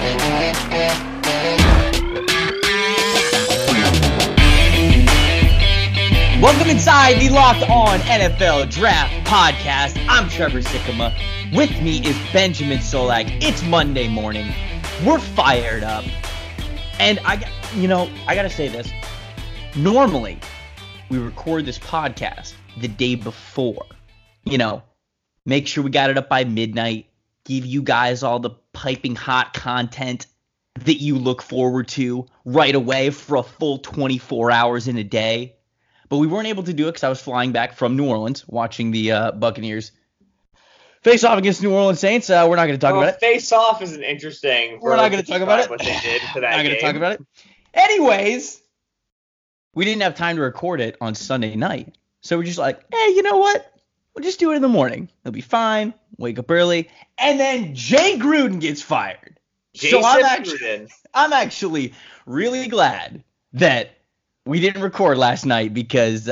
Welcome inside the Locked On NFL Draft Podcast. I'm Trevor Sikkema. With me is Benjamin Solak. It's Monday morning. We're fired up. And I gotta say this. Normally, we record this podcast the day before. Make sure we got it up by midnight. Give you guys all the piping hot content that you look forward to right away for a full 24 hours in a day. But we weren't able to do it because I was flying back from New Orleans, watching the Buccaneers face off against New Orleans Saints. We're not going to talk about it. Face off is an interesting. We're not going to talk about it. What they did for that We're not going to talk about it. Anyways, we didn't have time to record it on Sunday night, so we're just like, hey, you know what? We'll just do it in the morning. It'll be fine. Wake up early, and then Jay Gruden gets fired. I'm actually really glad that we didn't record last night because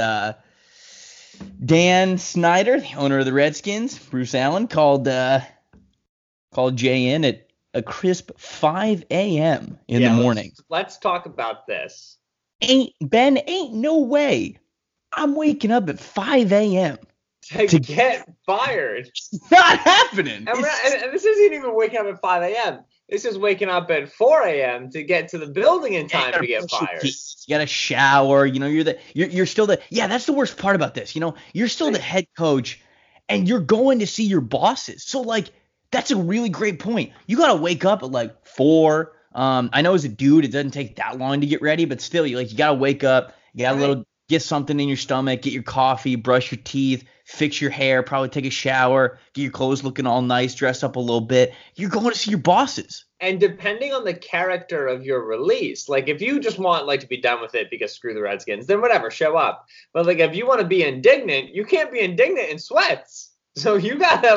Dan Snyder, the owner of the Redskins, Bruce Allen, called Jay in at a crisp 5 a.m. in the morning. Let's talk about this. Ain't no way I'm waking up at 5 a.m. to get fired. It's not happening. And this isn't even waking up at 5 a.m. This is waking up at 4 a.m. to get to the building in time to get fired. You gotta shower. You're still the that's the worst part about this. You're still the head coach, and you're going to see your bosses. So that's a really great point. You gotta wake up at 4. I know as a dude it doesn't take that long to get ready, but still you gotta wake up. You gotta get something in your stomach, get your coffee, brush your teeth, fix your hair, probably take a shower, get your clothes looking all nice, dress up a little bit. You're going to see your bosses. And depending on the character of your release, if you just want to be done with it because screw the Redskins, then whatever, show up. But if you want to be indignant, you can't be indignant in sweats. So you gotta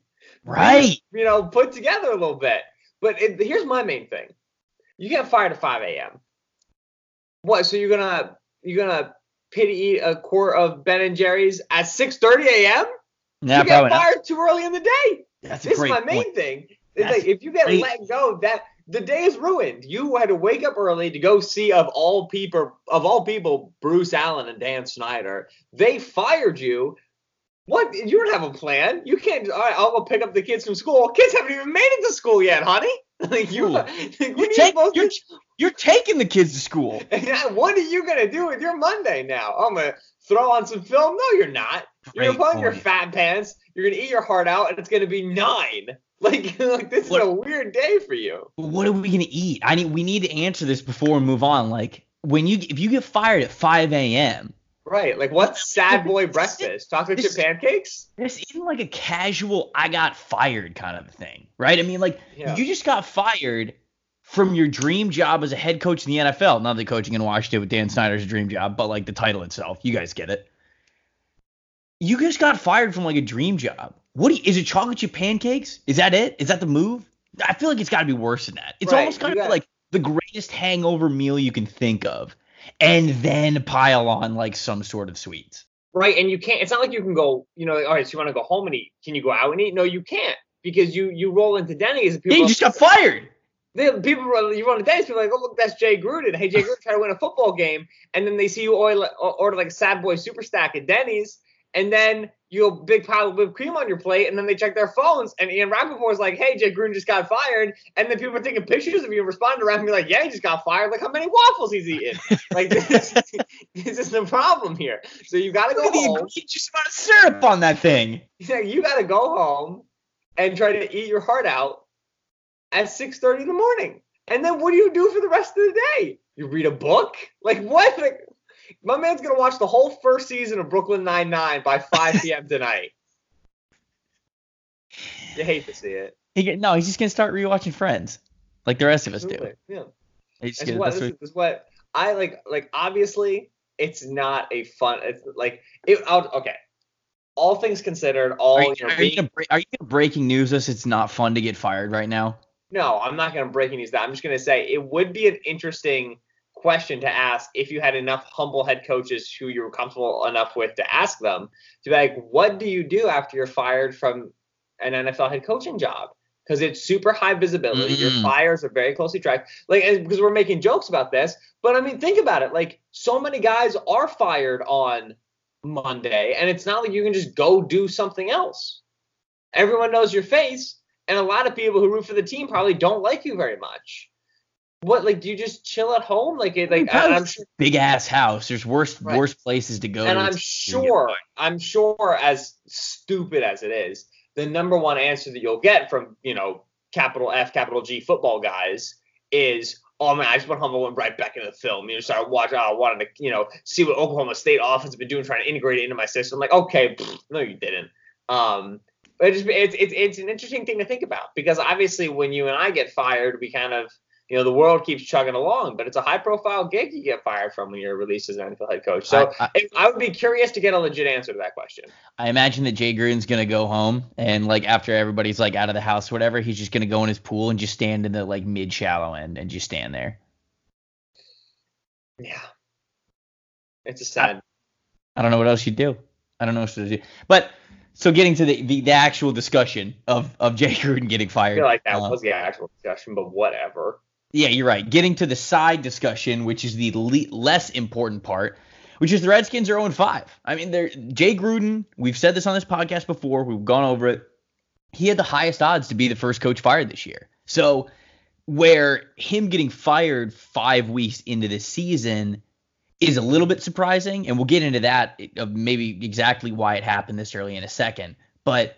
put together a little bit. But here's my main thing: you get fired at 5 a.m. What? So you're gonna pity eat a quart of Ben and Jerry's at 6:30 a.m.? Yeah, you get fired too early in the day. This is my main thing. It's if you get let go, that the day is ruined. You had to wake up early to go see of all people, Bruce Allen and Dan Snyder. They fired you. What? You don't have a plan. You can't. All right, I'll go pick up the kids from school. Kids haven't even made it to school yet, honey. You're taking the kids to school. What are you gonna do with your Monday now? I'm gonna throw on some film. No, you're not. You're gonna put on your fat pants. You're gonna eat your heart out, and it's gonna be 9. This is a weird day for you. What are we gonna eat? We need to answer this before we move on. If you get fired at 5 a.m. Right, what's sad boy breakfast? Chocolate chip pancakes? This isn't a casual I got fired kind of thing, right? You just got fired from your dream job as a head coach in the NFL. Not that coaching in Washington with Dan Snyder's a dream job, but the title itself. You guys get it. You just got fired from a dream job. Is it chocolate chip pancakes? Is that it? Is that the move? I feel it's got to be worse than that. It's almost kind of the greatest hangover meal you can think of, and then pile on some sort of sweets. Right, and you can't. It's not like you can go. All right, so you want to go home and eat? Can you go out and eat? No, you can't because you roll into Denny's and people. You just got fired. You run to Denny's, people are like, oh look, that's Jay Gruden. Hey, Jay Gruden trying to win a football game, and then they see you order a Sad Boy Super Stack at Denny's. And then you have a big pile of whipped cream on your plate, and then they check their phones, and Ian Rappaport's like, hey, Jay Gruden just got fired. And then people are taking pictures of you and responding to Rappaport like, yeah, he just got fired. How many waffles he's eating? This is the problem here. So you got to go home. You just want syrup on that thing. You got to go home and try to eat your heart out at 6:30 in the morning. And then what do you do for the rest of the day? You read a book? What? My man's going to watch the whole first season of Brooklyn Nine-Nine by 5 p.m. tonight. You hate to see it. He's just going to start rewatching Friends like the rest of us do. Yeah. This is what I like. Obviously, it's not a fun. It's okay. All things considered, are you gonna breaking news us? It's not fun to get fired right now. No, I'm not going to break news that. I'm just going to say it would be an interesting question to ask if you had enough humble head coaches who you were comfortable enough with to ask them to be like, what do you do after you're fired from an NFL head coaching job? because it's super high visibility. Your Mm. fires are very closely tracked. Like, and because we're making jokes about this, but I mean, think about it. Like, so many guys are fired on Monday, and it's not like you can just go do something else. Everyone knows your face, and a lot of people who root for the team probably don't like you very much. What, like, do you just chill at home? Like, I'm sure. Big ass house. There's worse Right. places to go. And to I'm sure, as stupid as it is, the number one answer that you'll get from, capital F, capital G football guys is, oh man, I just went right back into the film. Started watching. I wanted to, see what Oklahoma State offense has been doing, trying to integrate it into my system. Like, okay, no, you didn't. But it's an interesting thing to think about, because obviously when you and I get fired, we kind of, the world keeps chugging along, but it's a high-profile gig you get fired from when you're released as an NFL head coach. So I would be curious to get a legit answer to that question. I imagine that Jay Gruden's going to go home, and, like, after everybody's, like, out of the house or whatever, he's just going to go in his pool and just stand in the, like, mid-shallow end and just stand there. Yeah. It's a sad. I don't know what else you'd do. I don't know what to do. But so getting to the actual discussion of Jay Gruden getting fired. I feel like that was the actual discussion, but whatever. Yeah, you're right. Getting to the side discussion, which is the less important part, which is the Redskins are 0-5. I mean, Jay Gruden, we've said this on this podcast before. We've gone over it. He had the highest odds to be the first coach fired this year. So where him getting fired 5 weeks into the season is a little bit surprising, and we'll get into that, maybe exactly why it happened this early in a second. But,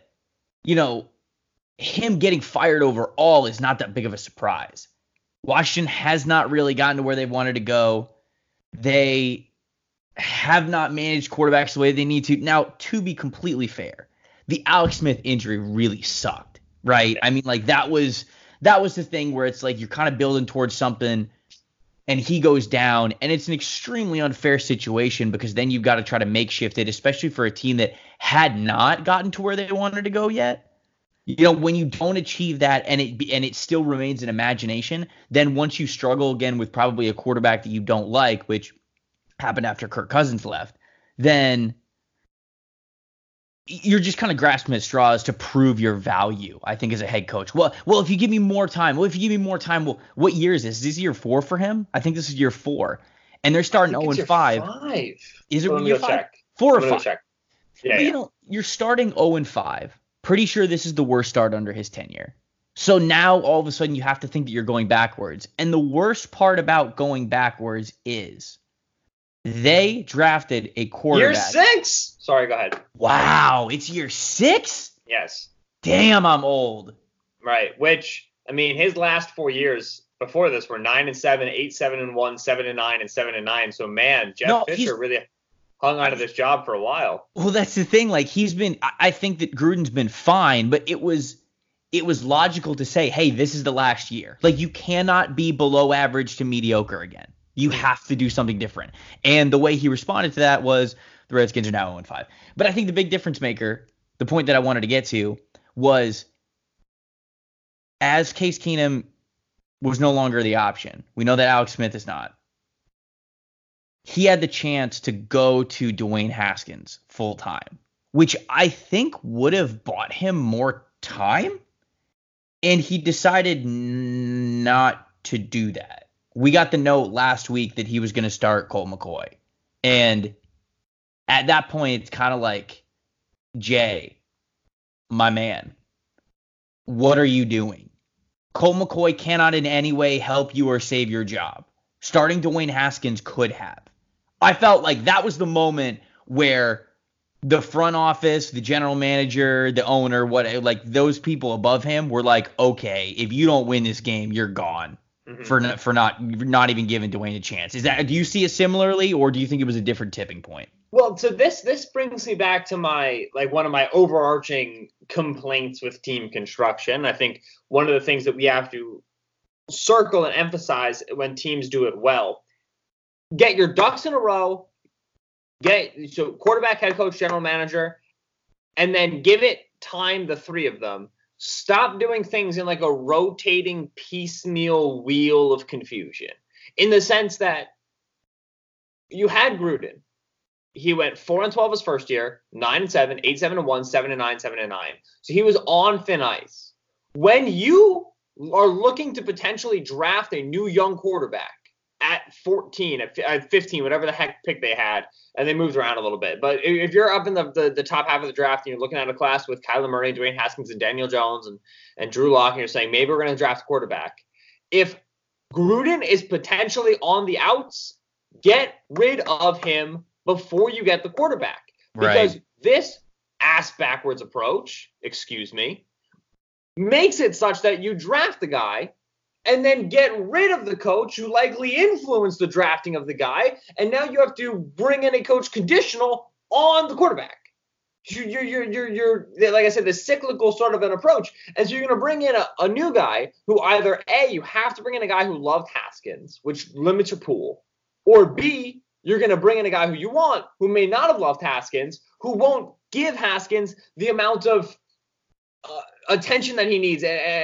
him getting fired overall is not that big of a surprise. Washington has not really gotten to where they wanted to go. They have not managed quarterbacks the way they need to. Now, to be completely fair, the Alex Smith injury really sucked, right? I mean, like, that was the thing where it's like you're kind of building towards something, and he goes down, and it's an extremely unfair situation, because then you've got to try to makeshift it, especially for a team that had not gotten to where they wanted to go yet. When you don't achieve that and it still remains an imagination, then once you struggle again with probably a quarterback that you don't like, which happened after Kirk Cousins left, then you're just kind of grasping at straws to prove your value, I think, as a head coach. Well, if you give me more time, what year is this? Is this year 4 for him? I think this is year 4. And they're starting 0-5. Is it year 5? 4 or 5? Yeah. You're starting 0-5. Pretty sure this is the worst start under his tenure. So now all of a sudden you have to think that you're going backwards. And the worst part about going backwards is they drafted a quarterback. Year 6? Sorry, go ahead. Wow, it's year 6? Yes. Damn, I'm old. Right, which, I mean, his last 4 years before this were 9-7, 8-7-1, 7-9, and 7-9. So, man, Jeff Fisher really hung on to this job for a while. Well, that's the thing. Like, I think that Gruden's been fine, but it was logical to say, hey, this is the last year. Like, you cannot be below average to mediocre again. You have to do something different. And the way he responded to that was the Redskins are now 0-5. But I think the big difference maker, the point that I wanted to get to, was as Case Keenum was no longer the option. We know that Alex Smith is not. He had the chance to go to Dwayne Haskins full time, which I think would have bought him more time. And he decided not to do that. We got the note last week that he was going to start Colt McCoy. And at that point, it's kind of like, Jay, my man, what are you doing? Colt McCoy cannot in any way help you or save your job. Starting Dwayne Haskins could have. I felt like that was the moment where the front office, the general manager, the owner, those people above him were like, okay, if you don't win this game, you're gone. Mm-hmm. For not even giving Dwayne a chance. Do you see it similarly, or do you think it was a different tipping point? Well, so this brings me back to one of my overarching complaints with team construction. I think one of the things that we have to circle and emphasize when teams do it well, get your ducks in a row, so quarterback, head coach, general manager, and then give it time, the three of them. Stop doing things in like a rotating piecemeal wheel of confusion, in the sense that you had Gruden. He went 4-12 his first year, 9-7, 8-7-1, 7-9, 7-9. So he was on thin ice. when you are looking to potentially draft a new young quarterback at 14, at 15, whatever the heck pick they had, and they moved around a little bit. But if you're up in the top half of the draft and you're looking at a class with Kyler Murray, Dwayne Haskins, and Daniel Jones and Drew Lock, and you're saying maybe we're going to draft a quarterback, if Gruden is potentially on the outs, get rid of him before you get the quarterback. Because this ass-backwards approach, makes it such that you draft the guy and then get rid of the coach who likely influenced the drafting of the guy, and now you have to bring in a coach conditional on the quarterback. You're like I said, the cyclical sort of an approach. And so you're going to bring in a new guy who either A, you have to bring in a guy who loved Haskins, which limits your pool, or B, you're going to bring in a guy who you want, who may not have loved Haskins, who won't give Haskins the amount of attention that he needs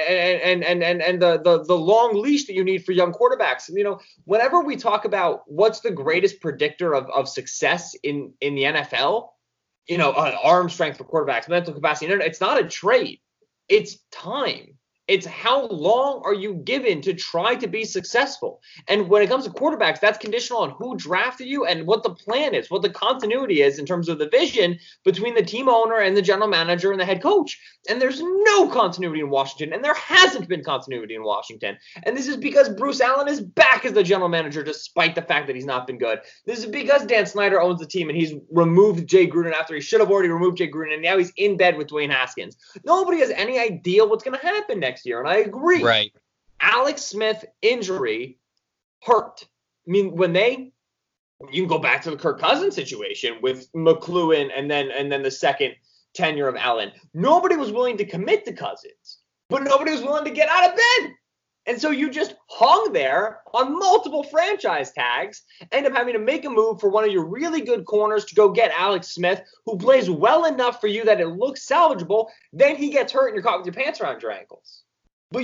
and the long leash that you need for young quarterbacks. You know, whenever we talk about what's the greatest predictor of success in the NFL, you know, arm strength for quarterbacks, mental capacity, it's not a trait. It's time. It's how long are you given to try to be successful? And when it comes to quarterbacks, that's conditional on who drafted you and what the plan is, what the continuity is in terms of the vision between the team owner and the general manager and the head coach. And there's no continuity in Washington, and there hasn't been continuity in Washington. And this is because Bruce Allen is back as the general manager despite the fact that he's not been good. This is because Dan Snyder owns the team and he's removed Jay Gruden after he should have already removed Jay Gruden, and now he's in bed with Dwayne Haskins. Nobody has any idea what's going to happen next year, and I agree. Right. Alex Smith injury hurt. I mean, you can go back to the Kirk Cousins situation with McLuhan and then the second tenure of Allen. Nobody was willing to commit to Cousins, but nobody was willing to get out of bed. And so you just hung there on multiple franchise tags, end up having to make a move for one of your really good corners to go get Alex Smith, who plays well enough for you that it looks salvageable. Then he gets hurt and you're caught with your pants around your ankles. But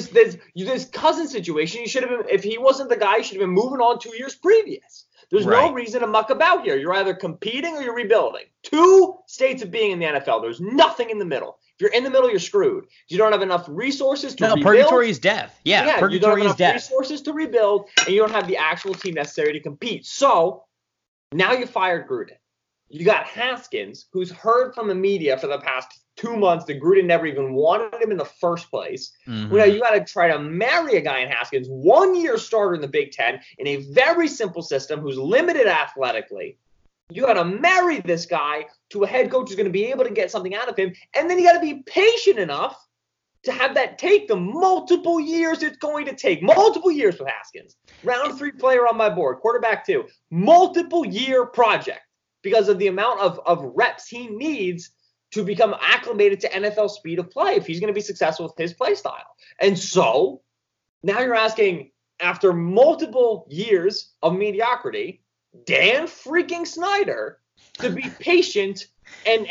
this Cousins situation, you should have been, if he wasn't the guy, you should have been moving on 2 years previous. There's no reason to muck about here. You're either competing or you're rebuilding. Two states of being in the NFL. There's nothing in the middle. If you're in the middle, you're screwed. You don't have enough resources to rebuild. Purgatory is death. Yeah, purgatory you don't have enough is death. resources to rebuild, and you don't have the actual team necessary to compete. So now you fired Gruden. You got Haskins, who's heard from the media for the past 2 months that Gruden never even wanted him in the first place. Mm-hmm. Well, now you got to try to marry a guy in Haskins, 1 year starter in the Big Ten, in a very simple system who's limited athletically. You got to marry this guy to a head coach who's going to be able to get something out of him. And then you got to be patient enough to have that take the multiple years it's going to take. Multiple years with Haskins. Round 3 player on my board. Quarterback 2. Multiple year project because of the amount of reps he needs to become acclimated to NFL speed of play if he's going to be successful with his play style. And so now you're asking, after multiple years of mediocrity, Dan freaking Snyder to be patient and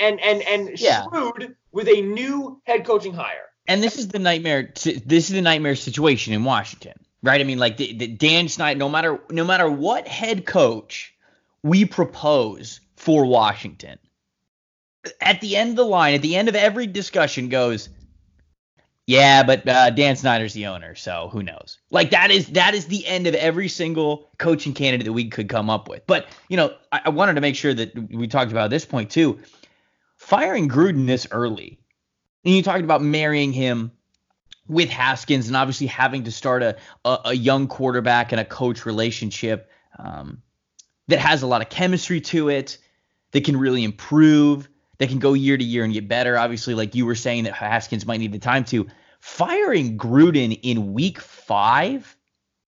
shrewd with a new head coaching hire. And this is the nightmare. This is the nightmare situation in Washington, right? I mean, like the Dan Snyder. No matter what head coach we propose for Washington, at the end of the line, at the end of every discussion, goes, yeah, but Dan Snyder's the owner, so who knows? Like that is the end of every single coaching candidate that we could come up with. But you know, I wanted to make sure that we talked about this point too. Firing Gruden this early, and you talked about marrying him with Haskins, and obviously having to start a young quarterback and a coach relationship that has a lot of chemistry to it, that can really improve, that can go year to year and get better. Obviously, like you were saying, that Haskins might need the time to. Firing Gruden in week 5,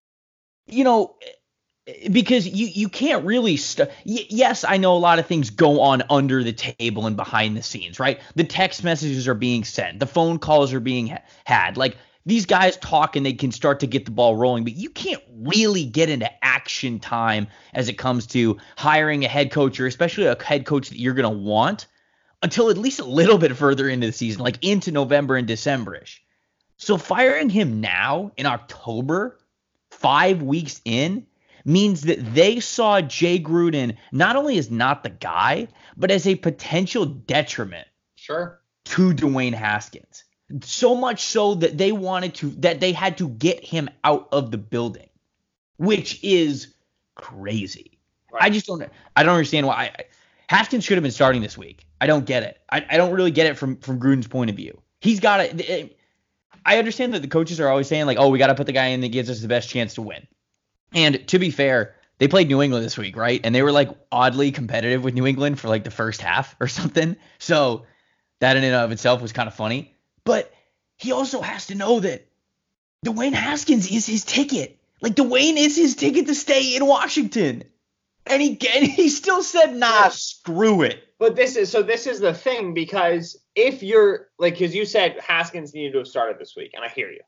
you know, because you can't really yes, I know a lot of things go on under the table and behind the scenes, right? The text messages are being sent. The phone calls are being had. Like, these guys talk and they can start to get the ball rolling, but you can't really get into action time as it comes to hiring a head coach, or especially a head coach that you're going to want, until at least a little bit further into the season, like into November and December-ish. So firing him now in October, 5 weeks in, means that they saw Jay Gruden not only as not the guy, but as a potential detriment to Dwayne Haskins. So much so that they had to get him out of the building, which is crazy. Right. I don't understand why. Haskins should have been starting this week. I don't get it. I don't really get it from Gruden's point of view. He's got to. I understand that the coaches are always saying, like, oh, we got to put the guy in that gives us the best chance to win. And to be fair, they played New England this week, right? And they were, like, oddly competitive with New England for, like, the first half or something. So that in and of itself was kind of funny. But he also has to know that Dwayne Haskins is his ticket. Like, Dwayne is his ticket to stay in Washington. And he still said, nah, screw it. But this is the thing, because if you're, like, because you said Haskins needed to have started this week, and I hear you.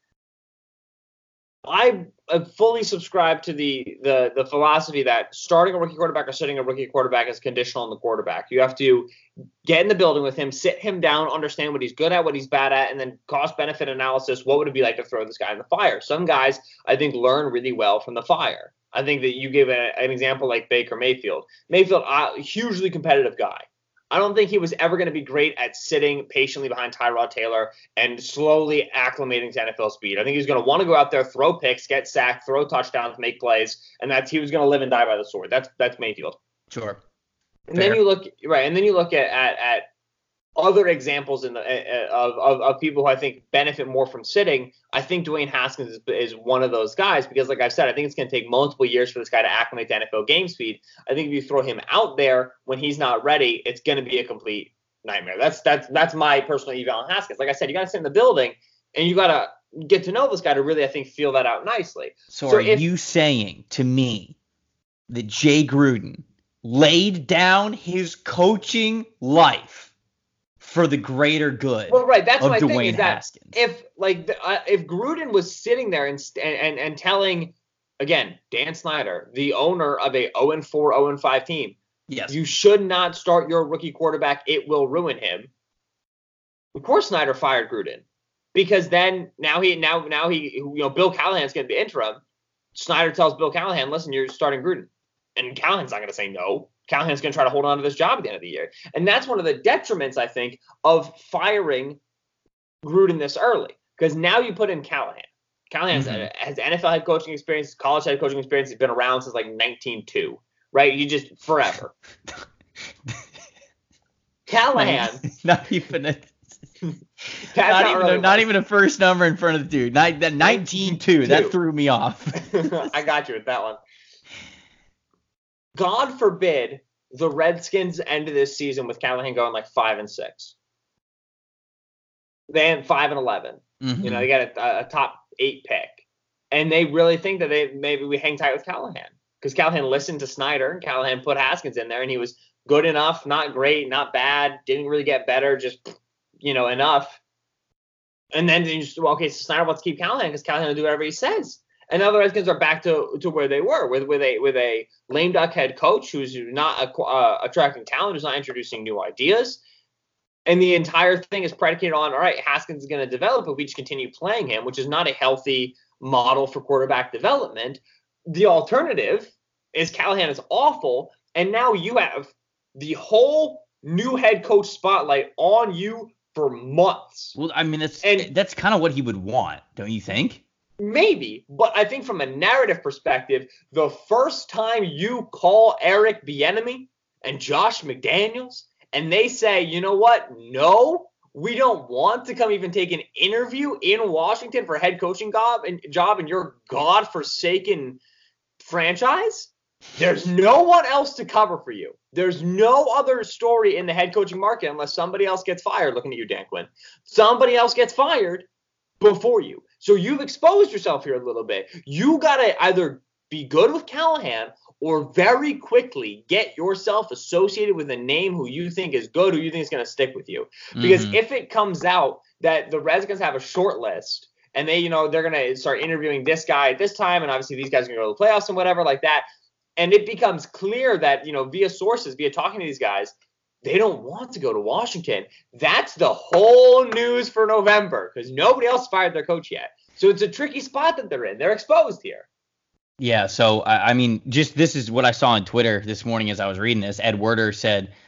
I fully subscribe to the philosophy that starting a rookie quarterback or sitting a rookie quarterback is conditional on the quarterback. You have to get in the building with him, sit him down, understand what he's good at, what he's bad at, and then cost-benefit analysis. What would it be like to throw this guy in the fire? Some guys, I think, learn really well from the fire. I think that you gave an example like Baker Mayfield. Mayfield, a hugely competitive guy. I don't think he was ever going to be great at sitting patiently behind Tyrod Taylor and slowly acclimating to NFL speed. I think he's going to want to go out there, throw picks, get sacked, throw touchdowns, make plays, and he was going to live and die by the sword. That's Mayfield. Sure. And then you look at other examples of people who I think benefit more from sitting. I think Dwayne Haskins is one of those guys because, like I've said, I think it's going to take multiple years for this guy to acclimate to NFL game speed. I think if you throw him out there when he's not ready, it's going to be a complete nightmare. That's my personal eval on Haskins. Like I said, you got to sit in the building and you got to get to know this guy to really, I think, feel that out nicely. So are you saying to me that Jay Gruden laid down his coaching life for the greater good? Well, right. That's of my Dwayne thing is that Haskins. if Gruden was sitting there and telling, again, Dan Snyder, the owner of a 0-4, 0-5 team, yes, you should not start your rookie quarterback. It will ruin him. Of course, Snyder fired Gruden because then now he Bill Callahan's going to be interim. Snyder tells Bill Callahan, listen, you're starting Gruden, and Callahan's not going to say no. Callahan's going to try to hold on to this job at the end of the year. And that's one of the detriments, I think, of firing Gruden this early. Because now you put in Callahan. Callahan has NFL head coaching experience, college head coaching experience. He's been around since like 1902, right? You just forever. Callahan. Not even a first number in front of the dude. 19-2. That threw me off. I got you with that one. God forbid the Redskins end this season with Callahan going like 5-6. They end 5-11. Mm-hmm. You know, they got a top 8 pick, and they really think that maybe we hang tight with Callahan because Callahan listened to Snyder and Callahan put Haskins in there, and he was good enough, not great, not bad, didn't really get better, just enough. And then so Snyder wants to keep Callahan because Callahan will do whatever he says. And now the Redskins are back to where they were with a lame duck head coach who's not attracting talent, who's not introducing new ideas. And the entire thing is predicated on, all right, Haskins is going to develop if we just continue playing him, which is not a healthy model for quarterback development. The alternative is Callahan is awful, and now you have the whole new head coach spotlight on you for months. Well, I mean, that's kind of what he would want, don't you think? Maybe, but I think from a narrative perspective, the first time you call Eric Bieniemy and Josh McDaniels and they say, you know what, no, we don't want to come even take an interview in Washington for a head coaching job in your godforsaken franchise, there's no one else to cover for you. There's no other story in the head coaching market unless somebody else gets fired. Looking at you, Dan Quinn. Somebody else gets fired before you. So you've exposed yourself here a little bit. You got to either be good with Callahan or very quickly get yourself associated with a name who you think is good, who you think is going to stick with you. Because if it comes out that the Redskins have a short list and they're going to start interviewing this guy at this time, and obviously these guys are going to go to the playoffs and whatever like that, and it becomes clear that, via sources, via talking to these guys, they don't want to go to Washington. That's the whole news for November because nobody else fired their coach yet. So it's a tricky spot that they're in. They're exposed here. Yeah, so, I mean, just this is what I saw on Twitter this morning as I was reading this. Ed Werder said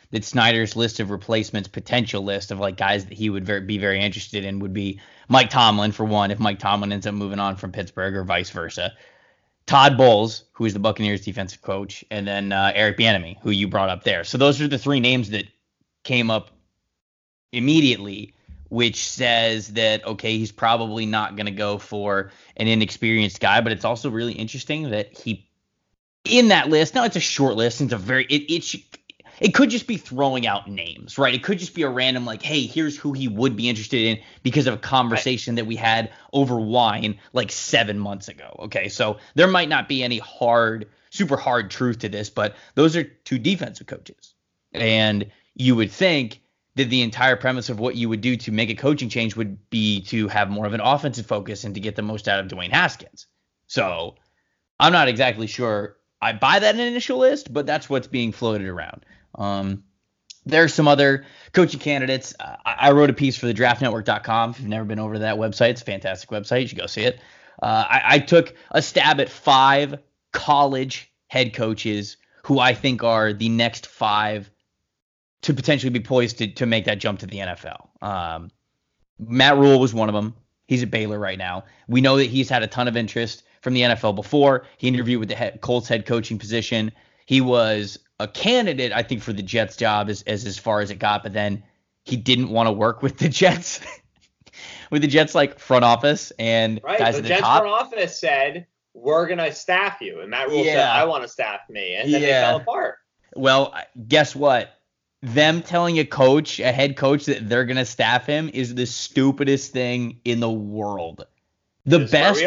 that Snyder's list of replacements, potential list of like guys that he would be very interested in would be Mike Tomlin for one, if Mike Tomlin ends up moving on from Pittsburgh or vice versa. Todd Bowles, who is the Buccaneers defensive coach, and then Eric Bieniemy, who you brought up there. So those are the three names that came up immediately, which says that, okay, he's probably not going to go for an inexperienced guy, but it's also really interesting that he, in that list, now it's a short list, it's a very, it could just be throwing out names, right? It could just be a random like, hey, here's who he would be interested in because of a conversation that we had over wine like 7 months ago. Okay, so there might not be any super hard truth to this, but those are two defensive coaches. And you would think that the entire premise of what you would do to make a coaching change would be to have more of an offensive focus and to get the most out of Dwayne Haskins. So I'm not exactly sure I buy that initial list, but that's what's being floated around. There's some other coaching candidates. I wrote a piece for the draftnetwork.com. If you've never been over to that website, it's a fantastic website. You should go see it. I took a stab at 5 college head coaches who I think are the next 5 to potentially be poised to make that jump to the NFL. Matt Rule was one of them. He's at Baylor right now. We know that he's had a ton of interest from the NFL before. He interviewed with the Colts head coaching position. He was a candidate, I think, for the Jets job as far as it got, but then he didn't want to work with the Jets, with the Jets like front office and right. Guys the at the Jets top. Front office said, "We're gonna staff you," and Matt Rule said, "I want to staff me," and then they fell apart. Well, guess what? Them telling a head coach that they're gonna staff him is the stupidest thing in the world. The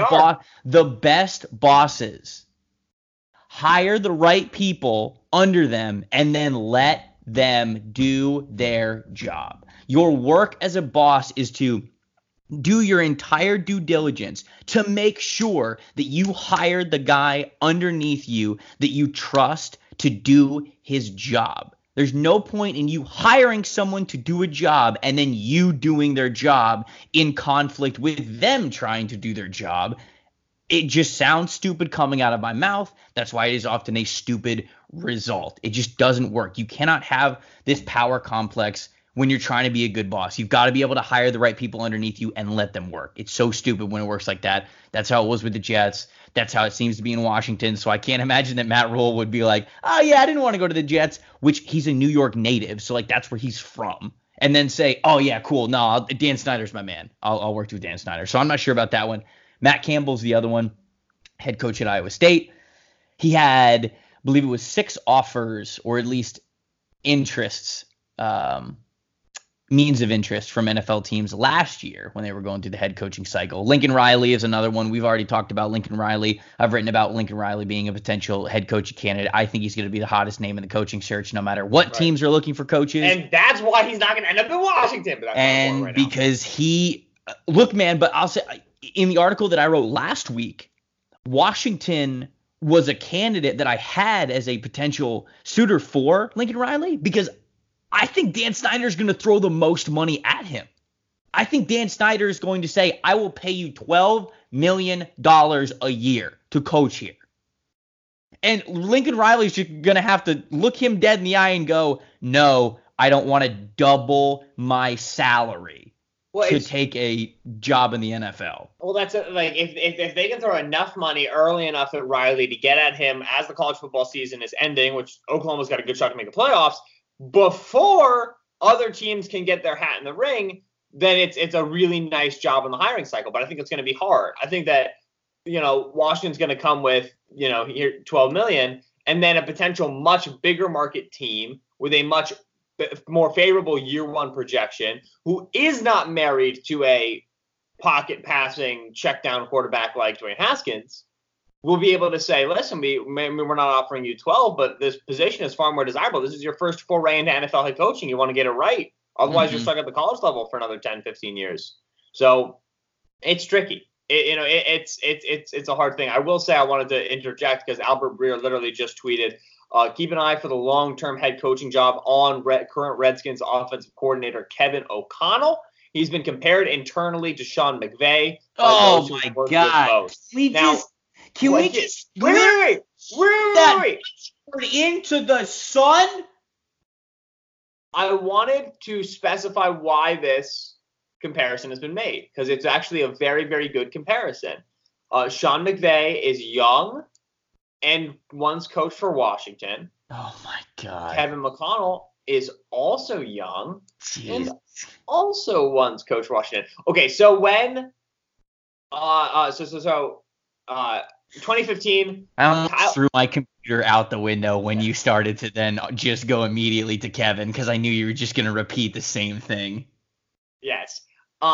best bosses hire the right people under them and then let them do their job. Your work as a boss is to do your entire due diligence to make sure that you hire the guy underneath you that you trust to do his job. There's no point in you hiring someone to do a job and then you doing their job in conflict with them trying to do their job. It just sounds stupid coming out of my mouth. That's why it is often a stupid result. It just doesn't work. You cannot have this power complex when you're trying to be a good boss. You've got to be able to hire the right people underneath you and let them work. It's so stupid when it works like that. That's how it was with the Jets. That's how it seems to be in Washington. So I can't imagine that Matt Rule would be like, oh, yeah, I didn't want to go to the Jets, which he's a New York native. So, like, that's where he's from. And then say, oh, yeah, cool. No, Dan Snyder's my man. I'll work with Dan Snyder. So I'm not sure about that one. Matt Campbell's the other one, head coach at Iowa State. He had, I believe it was 6 offers or at least interests, means of interest from NFL teams last year when they were going through the head coaching cycle. Lincoln Riley is another one. We've already talked about Lincoln Riley. I've written about Lincoln Riley being a potential head coaching candidate. I think he's going to be the hottest name in the coaching search no matter what teams are looking for coaches. And that's why he's not going to end up in Washington. But that's and right because he – look, man, but I'll say in the article that I wrote last week, Washington was a candidate that I had as a potential suitor for Lincoln Riley because I think Dan Snyder is going to throw the most money at him. I think Dan Snyder is going to say, I will pay you $12 million a year to coach here. And Lincoln Riley's just going to have to look him dead in the eye and go, no, I don't want to double my salary to take a job in the NFL. Well, that's like if they can throw enough money early enough at Riley to get at him as the college football season is ending, which Oklahoma's got a good shot to make the playoffs, before other teams can get their hat in the ring, then it's a really nice job in the hiring cycle. But I think it's going to be hard. I think that, Washington's going to come with, here $12 million and then a potential much bigger market team with a much more favorable year one projection who is not married to a pocket passing check down quarterback like Dwayne Haskins. We'll be able to say, listen, we're not offering you 12, but this position is far more desirable. This is your first foray into NFL head coaching. You want to get it right. Otherwise, you're stuck at the college level for another 10, 15 years. So it's tricky. It's a hard thing. I will say I wanted to interject because Albert Breer literally just tweeted, keep an eye for the long-term head coaching job on current Redskins offensive coordinator Kevin O'Connell. He's been compared internally to Sean McVay. Oh, my God. Can we just wait into the sun? I wanted to specify why this comparison has been made, because it's actually a very, very good comparison. Sean McVay is young and once coached for Washington. Oh my God. Kevin McConnell is also young Jeez. and also once coached Washington. Okay, so when 2015, I almost threw my computer out the window when you started to then just go immediately to Kevin, because I knew you were just going to repeat the same thing. Yes.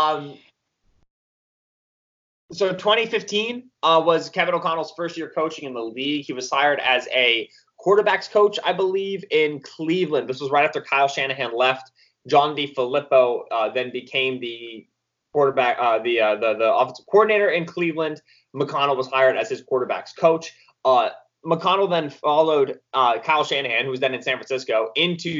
So 2015 was Kevin O'Connell's first year coaching in the league. He was hired as a quarterbacks coach, I believe, in Cleveland. This was right after Kyle Shanahan left. John DeFilippo then became the quarterback, the offensive coordinator in Cleveland. McConnell was hired as his quarterbacks coach. McConnell then followed Kyle Shanahan, who was then in San Francisco,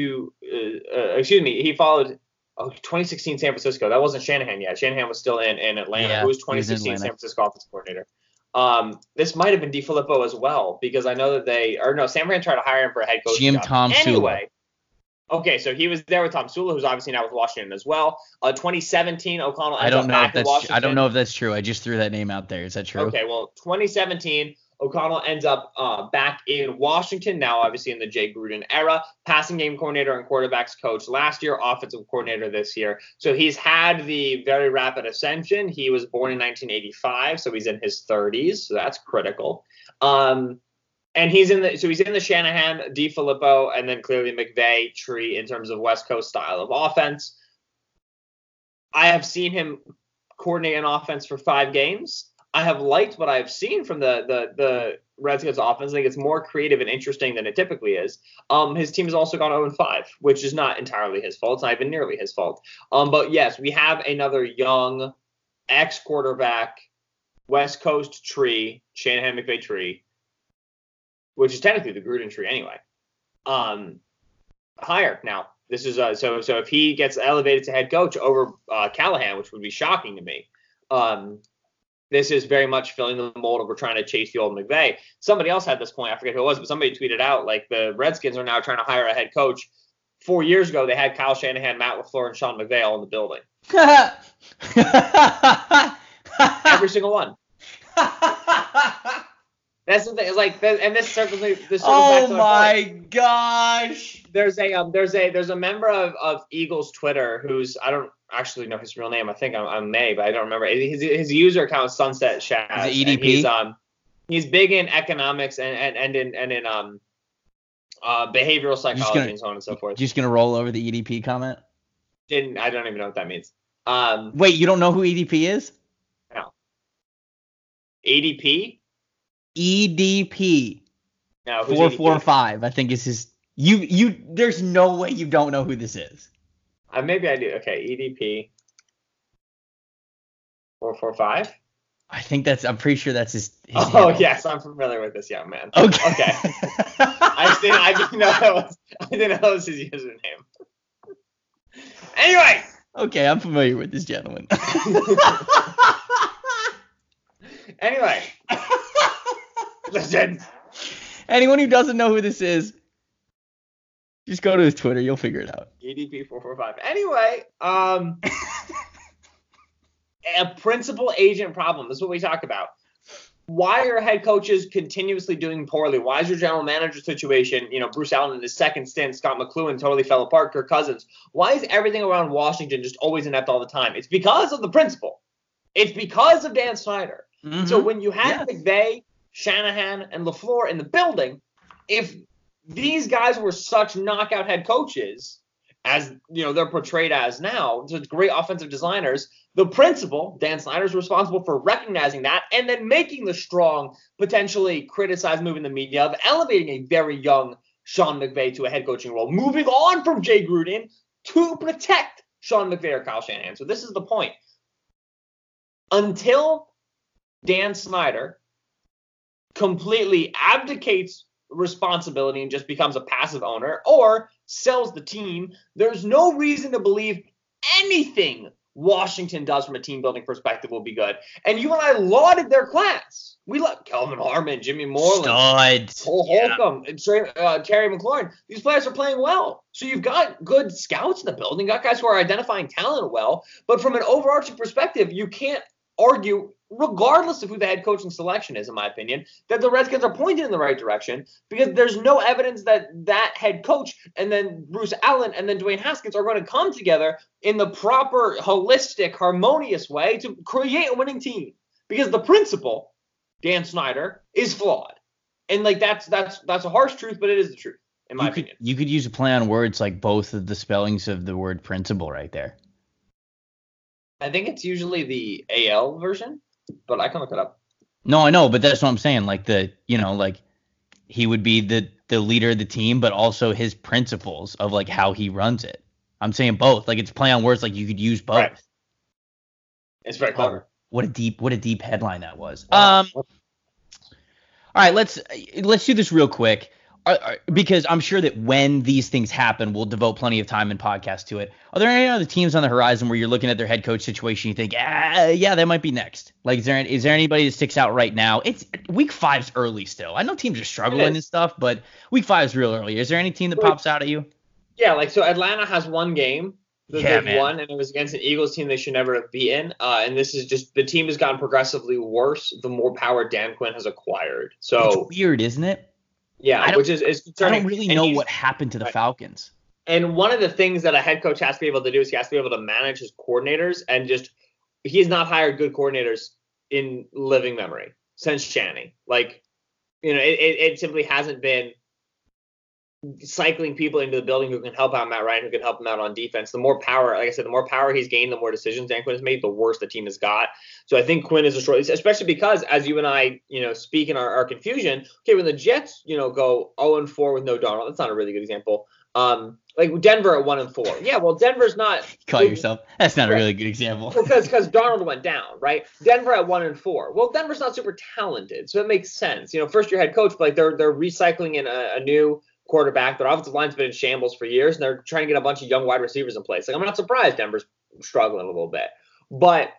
he followed 2016 San Francisco. That wasn't Shanahan yet. Shanahan was still in Atlanta. Yeah, Who was 2016 San Francisco offensive coordinator? This might have been DeFilippo as well, because I know that San Fran tried to hire him for a head coach. Jim Tom Sula. Anyway, okay, so he was there with Tom Sula, who's obviously now with Washington as well. 2017, O'Connell ends up back in Washington. I don't know if that's true. I just threw that name out there. Is that true? Okay, well, 2017, O'Connell ends up back in Washington, now obviously in the Jay Gruden era. Passing game coordinator and quarterbacks coach last year, offensive coordinator this year. So he's had the very rapid ascension. He was born in 1985, so he's in his 30s, so that's critical. And he's in the Shanahan, DeFilippo, and then clearly McVay tree in terms of West Coast style of offense. I have seen him coordinate an offense for 5 games. I have liked what I've seen from the Redskins offense. I think it's more creative and interesting than it typically is. His team has also gone 0-5, which is not entirely his fault. It's not even nearly his fault. But yes, we have another young ex-quarterback West Coast tree, Shanahan McVay tree, which is technically the Gruden tree anyway. Higher now. This is so if he gets elevated to head coach over Callahan, which would be shocking to me. This is very much filling the mold of we're trying to chase the old McVay. Somebody else had this point. I forget who it was, but somebody tweeted out like the Redskins are now trying to hire a head coach. 4 years ago, they had Kyle Shanahan, Matt LaFleur, and Sean McVay all in the building. Every single one. That's the thing. It's like, and this circles back to the oh my gosh! There's a member of Eagles Twitter who's, I don't actually know his real name. I think I may, but I don't remember. His user account is Sunset Shaz. Is it EDP? He's big in economics and in behavioral psychology and so on and so forth. Just gonna roll over the EDP comment? I don't even know what that means. Wait, you don't know who EDP is? No. ADP? EDP. No, who's 445. I think is his. You. There's no way you don't know who this is. Maybe I do. Okay, EDP. 445. I'm pretty sure that's his handle. Yes, I'm familiar with this young man. Okay. I didn't know that was his username. Anyway. Okay, I'm familiar with this gentleman. Anyway. Listen. Anyone who doesn't know who this is, just go to his Twitter. You'll figure it out. EDP445. Anyway, a principal agent problem. This is what we talk about. Why are head coaches continuously doing poorly? Why is your general manager situation, Bruce Allen in his second stint, Scott McCloughan totally fell apart, Kirk Cousins. Why is everything around Washington just always inept all the time? It's because of the principal. It's because of Dan Snyder. Mm-hmm. So when you have McVay, Shanahan, and LaFleur in the building, if these guys were such knockout head coaches, as they're portrayed as now, such great offensive designers, the principal, Dan Snyder, is responsible for recognizing that and then making the strong, potentially criticized move in the media of elevating a very young Sean McVay to a head coaching role, moving on from Jay Gruden to protect Sean McVay or Kyle Shanahan. So this is the point. Until Dan Snyder completely abdicates responsibility and just becomes a passive owner or sells the team, there's no reason to believe anything Washington does from a team building perspective will be good. And you and I lauded their class. We love Kelvin Harmon, Jimmy Moreland, Cole Holcomb, Terry McLaurin. These players are playing well. So you've got good scouts in the building, got guys who are identifying talent well. But from an overarching perspective, you can't argue, regardless of who the head coaching selection is, in my opinion, that the Redskins are pointed in the right direction, because there's no evidence that that head coach and then Bruce Allen and then Dwayne Haskins are going to come together in the proper, holistic, harmonious way to create a winning team. Because the principal, Dan Snyder, is flawed. And like that's a harsh truth, but it is the truth, in my opinion. You could use a play on words like both of the spellings of the word principal right there. I think it's usually the AL version, but I can look it up. No, I know, but that's what I'm saying. Like he would be the leader of the team, but also his principles of like how he runs it. I'm saying both. Like it's play on words. Like you could use both. Right. It's very clever. What a deep headline that was. All right, let's do this real quick. Because I'm sure that when these things happen, we'll devote plenty of time and podcast to it. Are there any other teams on the horizon where you're looking at their head coach situation, you think, yeah, that might be next? Like, is there anybody that sticks out right now? It's week 5's early still. I know teams are struggling and stuff, but week 5 is real early. Is there any team that pops out at you? Yeah, so Atlanta has one game that they've won, and it was against an Eagles team they should never have beaten. And this is just, the team has gotten progressively worse the more power Dan Quinn has acquired. So it's weird, isn't it? Yeah, which is concerning. I don't really know what happened to the Falcons. And one of the things that a head coach has to be able to do is he has to be able to manage his coordinators, and he has not hired good coordinators in living memory since Shanny. It simply hasn't been cycling people into the building who can help out Matt Ryan, who can help him out on defense. The more power, like I said, the more power he's gained, the more decisions Dan Quinn has made, the worse the team has got. So I think Quinn is a short, especially because, as you and I, speak in our confusion, okay, when the Jets, go 0-4 with no Darnold, that's not a really good example. Like Denver at 1-4. Yeah, well, Denver's not. Call yourself. That's not a really good example. Because Darnold went down, right? Denver at 1-4. Well, Denver's not super talented, so it makes sense. First year head coach, but like they're recycling in a new quarterback. Their offensive line's been in shambles for years, and they're trying to get a bunch of young wide receivers in place. Like, I'm not surprised Denver's struggling a little bit. But,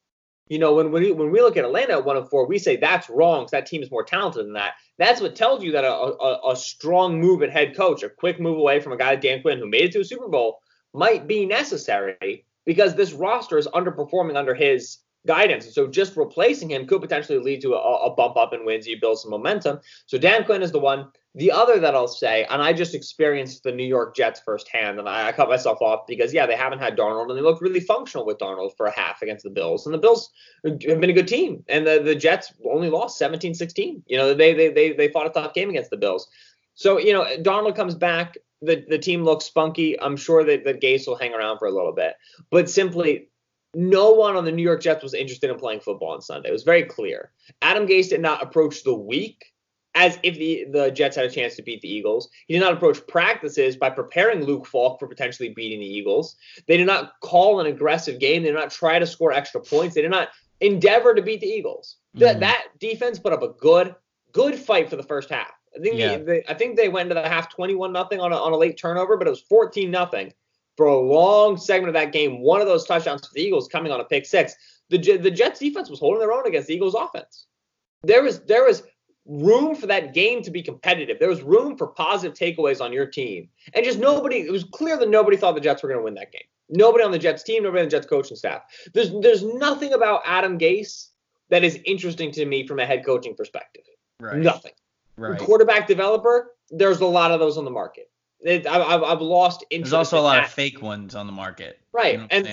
when we look at Atlanta at 1-4, we say that's wrong because that team is more talented than that. That's what tells you that a strong move at head coach, a quick move away from a guy like Dan Quinn who made it to a Super Bowl, might be necessary because this roster is underperforming under his guidance. And so just replacing him could potentially lead to a bump up in wins. You build some momentum. So Dan Quinn is the one. The other that I'll say, and I just experienced the New York Jets firsthand, and I cut myself off because, yeah, they haven't had Darnold, and they looked really functional with Darnold for a half against the Bills. And the Bills have been a good team, and the Jets only lost 17-16. They fought a tough game against the Bills. So, Darnold comes back. The team looks spunky. I'm sure that Gase will hang around for a little bit. But simply, no one on the New York Jets was interested in playing football on Sunday. It was very clear. Adam Gase did not approach the week as if the Jets had a chance to beat the Eagles. He did not approach practices by preparing Luke Falk for potentially beating the Eagles. They did not call an aggressive game. They did not try to score extra points. They did not endeavor to beat the Eagles. Mm-hmm. That defense put up a good fight for the first half. I think they went into the half 21-0 on a late turnover, but it was 14-0 for a long segment of that game. One of those touchdowns for the Eagles coming on a pick six. The Jets defense was holding their own against the Eagles offense. There was room for that game to be competitive. There was room for positive takeaways on your team. And just it was clear that nobody thought the Jets were going to win that game. Nobody on the Jets team, nobody on the Jets coaching staff. There's nothing about Adam Gase that is interesting to me from a head coaching perspective. Right. Nothing. Right. Quarterback developer, there's a lot of those on the market. I've lost interest. There's also a lot of fake ones on the market. Right. And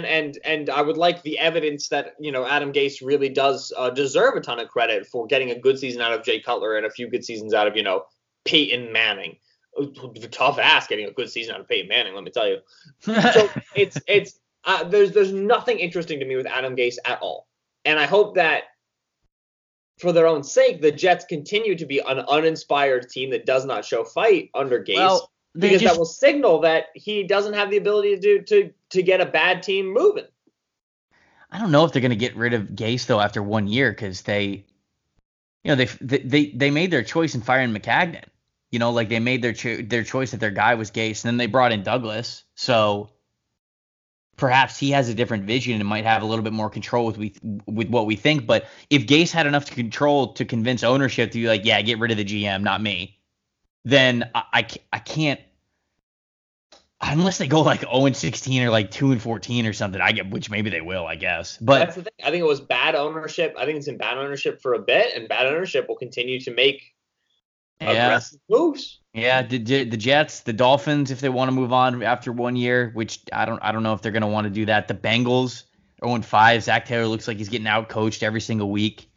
I would like the evidence that, Adam Gase really does deserve a ton of credit for getting a good season out of Jay Cutler and a few good seasons out of, Peyton Manning. Tough ass getting a good season out of Peyton Manning, let me tell you. So there's nothing interesting to me with Adam Gase at all. And I hope that for their own sake, the Jets continue to be an uninspired team that does not show fight under Gase. Well, because that will signal that he doesn't have the ability to get a bad team moving. I don't know if they're going to get rid of Gase though after 1 year because they made their choice in firing McCagnon. They made their choice that their guy was Gase, and then they brought in Douglas. So perhaps he has a different vision and might have a little bit more control with what we think. But if Gase had enough control to convince ownership to be like, yeah, get rid of the GM, not me, then I can't. Unless they go like 0-16 or like 2-14 or something, which maybe they will, I guess. But that's the thing. I think it was bad ownership. I think it's in bad ownership for a bit, and bad ownership will continue to make aggressive moves. Yeah, the Jets, the Dolphins, if they want to move on after 1 year, which I don't know if they're going to want to do that. The Bengals 0-5. Zach Taylor looks like he's getting out coached every single week.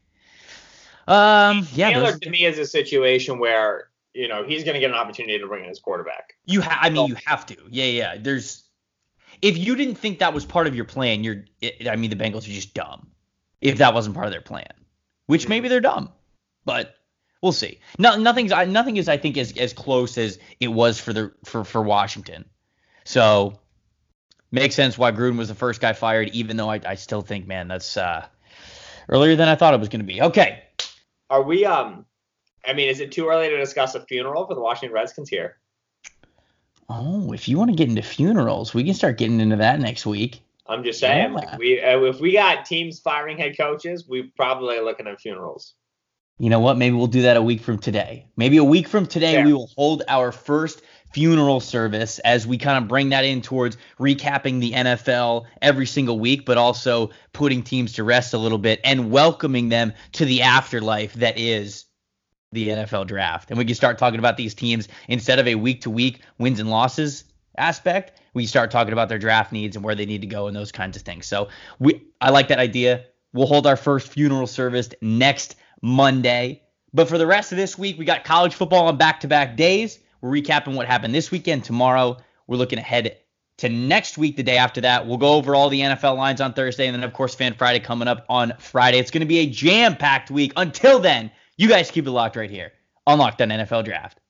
Taylor to me is a situation where, you know, he's going to get an opportunity to bring in his quarterback. You have to. Yeah. If you didn't think that was part of your plan, the Bengals are just dumb. If that wasn't part of their plan, which maybe they're dumb, but we'll see. Nothing is, I think, as close as it was for Washington. So makes sense why Gruden was the first guy fired, even though I still think, man, that's earlier than I thought it was going to be. Okay. Are we is it too early to discuss a funeral for the Washington Redskins here? Oh, if you want to get into funerals, we can start getting into that next week. I'm just saying, if we got teams firing head coaches, we probably are looking at funerals. You know what? Maybe we'll do that a week from today. Maybe a week from today, we will hold our first funeral service as we kind of bring that in towards recapping the NFL every single week, but also putting teams to rest a little bit and welcoming them to the afterlife that is the NFL draft. And we can start talking about these teams instead of a week-to-week wins and losses aspect. We start talking about their draft needs and where they need to go and those kinds of things. So I like that idea. We'll hold our first funeral service next Monday. But for the rest of this week, we got college football on back-to-back days. We're recapping what happened this weekend. Tomorrow, we're looking ahead to next week, the day after that. We'll go over all the NFL lines on Thursday, and then, of course, Fan Friday coming up on Friday. It's going to be a jam-packed week. Until then, you guys keep it locked right here on Locked On NFL Draft.